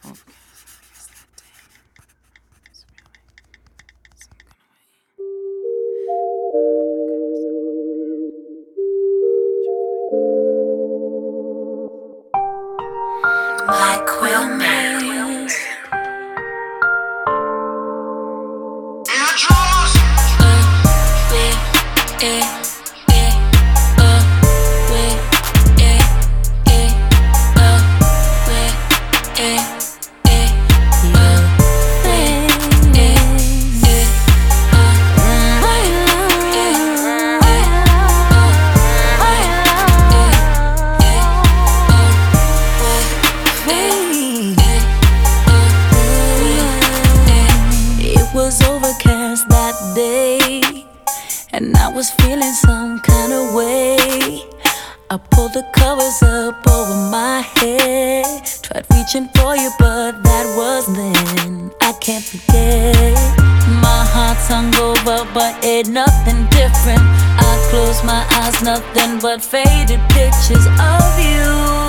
Like Quillman. Was overcast that day, and I was feeling some kind of way. I pulled the covers up over my head, tried reaching for you, but that was then. I can't forget. My heart's hungover, but ain't nothing different. I close my eyes, nothing but faded pictures of you.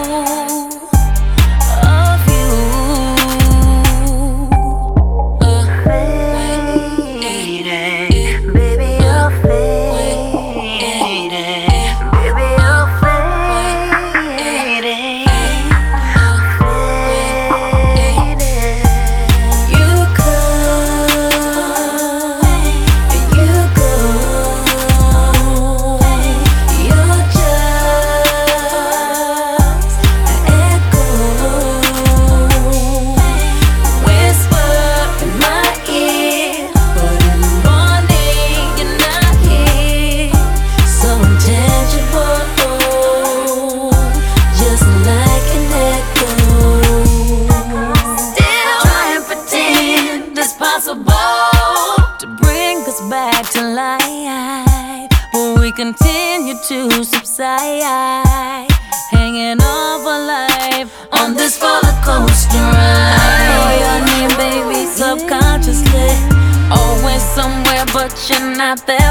To bring us back to life, when we continue to subside, hanging on for life on this roller coaster ride. I know your name, baby, subconsciously, always somewhere, but you're not there.